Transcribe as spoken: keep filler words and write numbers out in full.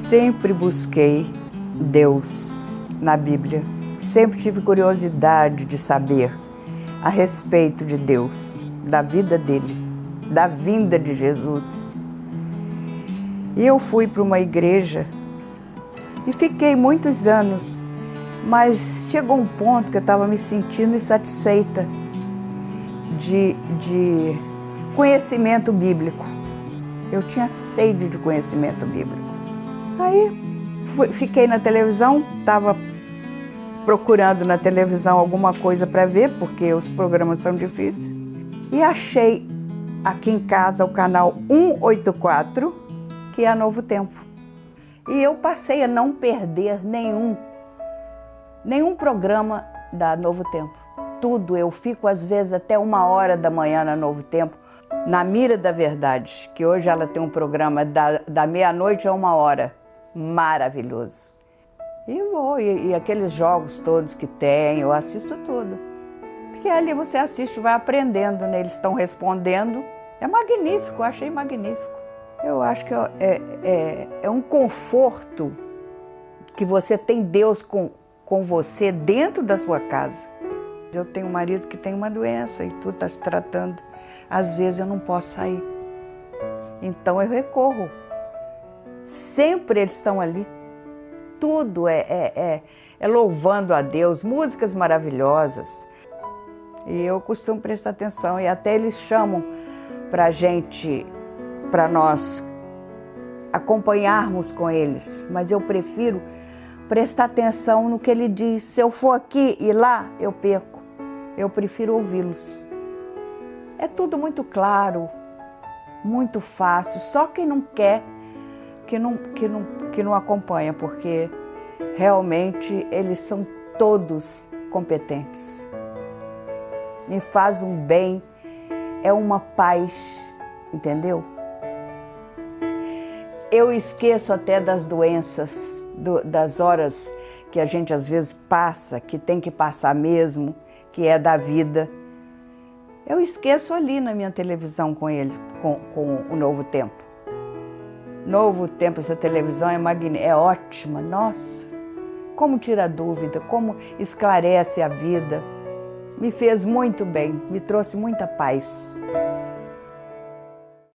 Sempre busquei Deus na Bíblia. Sempre tive curiosidade de saber a respeito de Deus, da vida dele, da vinda de Jesus. E eu fui para uma igreja e fiquei muitos anos, mas chegou um ponto que eu estava me sentindo insatisfeita de, de conhecimento bíblico. Eu tinha sede de conhecimento bíblico. Aí fui, fiquei na televisão, estava procurando na televisão alguma coisa para ver, porque os programas são difíceis, e achei aqui em casa o canal cento e oitenta e quatro, que é a Novo Tempo. E eu passei a não perder nenhum, nenhum programa da Novo Tempo. Tudo, eu fico às vezes até uma hora da manhã na Novo Tempo, na Mira da Verdade, que hoje ela tem um programa da, da meia-noite a uma hora. Maravilhoso. E vou, e, e aqueles jogos todos que tem, eu assisto tudo. Porque ali você assiste, vai aprendendo, né? Eles estão respondendo. É magnífico, eu achei magnífico. Eu acho que é, é, é um conforto que você tem Deus com, com você dentro da sua casa. Eu tenho um marido que tem uma doença e tu está se tratando. Às vezes eu não posso sair. Então eu recorro. Sempre eles estão ali. Tudo é, é, é, é louvando a Deus, músicas maravilhosas. E eu costumo prestar atenção, e até eles chamam para a gente, para nós acompanharmos com eles. Mas eu prefiro prestar atenção no que ele diz. Se eu for aqui e lá, eu perco. Eu prefiro ouvi-los. É tudo muito claro, muito fácil. Só quem não quer, que não, que não, que não acompanha, porque realmente eles são todos competentes. E faz um bem, é uma paz, entendeu? Eu esqueço até das doenças, do, das horas que a gente às vezes passa, que tem que passar mesmo, que é da vida. Eu esqueço ali na minha televisão com eles, com, com o Novo Tempo. Novo Tempo, essa televisão é magnífica, é ótima, nossa. Como tira dúvida, como esclarece a vida. Me fez muito bem, me trouxe muita paz.